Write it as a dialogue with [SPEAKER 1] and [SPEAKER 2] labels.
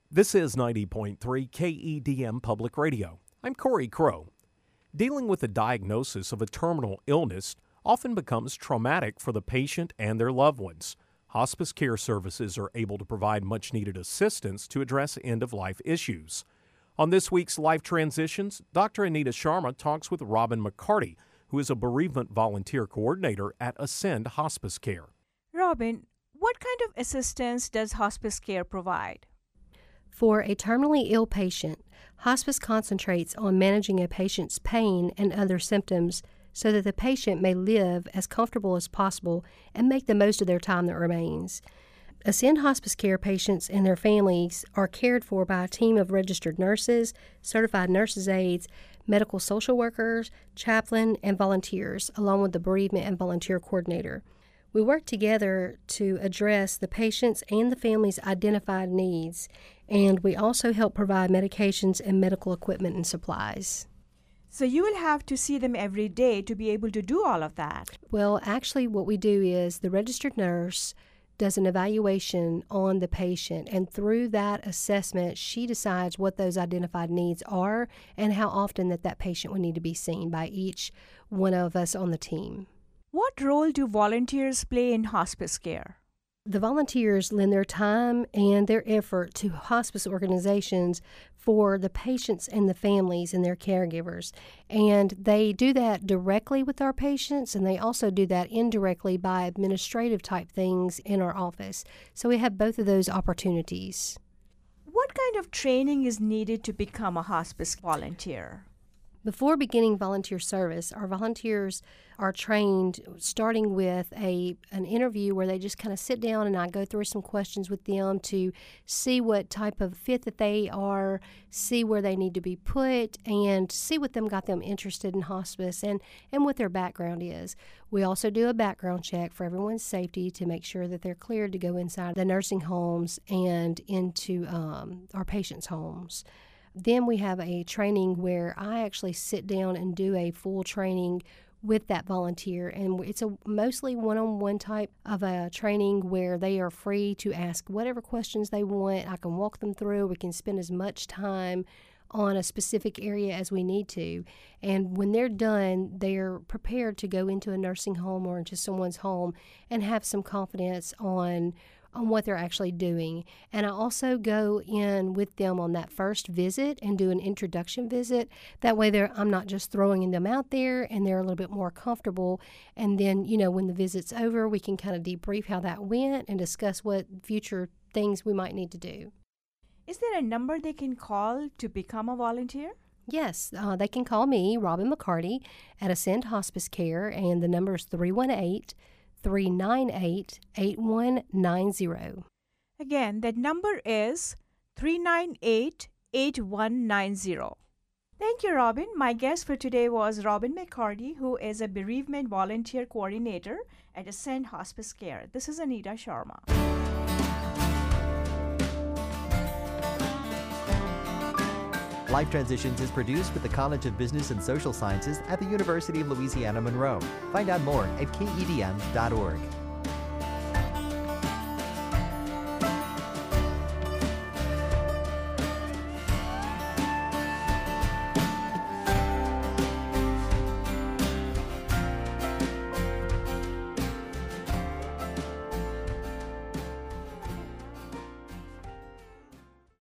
[SPEAKER 1] This is 90.3 KEDM Public Radio. I'm Corey Crow. Dealing with the diagnosis of a terminal illness often becomes traumatic for the patient and their loved ones. Hospice care services are able to provide much-needed assistance to address end-of-life issues. On this week's Life Transitions, Dr. Anita Sharma talks with Robin McCarty, who is a bereavement volunteer coordinator at Ascend Hospice Care.
[SPEAKER 2] Robin, what kind of assistance does hospice care provide?
[SPEAKER 3] For a terminally ill patient, hospice concentrates on managing a patient's pain and other symptoms so that the patient may live as comfortable as possible and make the most of their time that remains. Ascend Hospice Care patients and their families are cared for by a team of registered nurses, certified nurses' aides, medical social workers, chaplain, and volunteers, along with the bereavement and volunteer coordinator. We work together to address the patient's and the family's identified needs, and we also help provide medications and medical equipment and supplies.
[SPEAKER 2] So you will have to see them every day to be able to do all of that.
[SPEAKER 3] Well, actually what we do is the registered nurse does an evaluation on the patient, and through that assessment, she decides what those identified needs are and how often that patient would need to be seen by each one of us on the team.
[SPEAKER 2] What role do volunteers play in hospice care?
[SPEAKER 3] The volunteers lend their time and their effort to hospice organizations for the patients and the families and their caregivers. And they do that directly with our patients, and they also do that indirectly by administrative type things in our office. So we have both of those opportunities.
[SPEAKER 2] What kind of training is needed to become a hospice volunteer?
[SPEAKER 3] Before beginning volunteer service, our volunteers are trained starting with an interview where they just kind of sit down and I go through some questions with them to see what type of fit that they are, see where they need to be put, and see what got them interested in hospice and what their background is. We also do a background check for everyone's safety to make sure that they're cleared to go inside the nursing homes and into our patients' homes. Then we have a training where I actually sit down and do a full training with that volunteer, and it's a mostly one-on-one type of a training where they are free to ask whatever questions they want. I can walk them through. We can spend as much time on a specific area as we need to, and when they're done, they're prepared to go into a nursing home or into someone's home and have some confidence on what they're actually doing. And I also go in with them on that first visit and do an introduction visit. That way I'm not just throwing them out there, and they're a little bit more comfortable. And then, when the visit's over, we can kind of debrief how that went and discuss what future things we might need to do.
[SPEAKER 2] Is there a number they can call to become a volunteer?
[SPEAKER 3] Yes, they can call me, Robin McCarty, at Ascend Hospice Care, and the number is 318-398-8190.
[SPEAKER 2] Again, that number is 398-8190. Thank you, Robin. My guest for today was Robin McCarty, who is a bereavement volunteer coordinator at Ascend Hospice Care. This is Anita Sharma.
[SPEAKER 4] Life Transitions is produced with the College of Business and Social Sciences at the University of Louisiana Monroe. Find out more at kedm.org.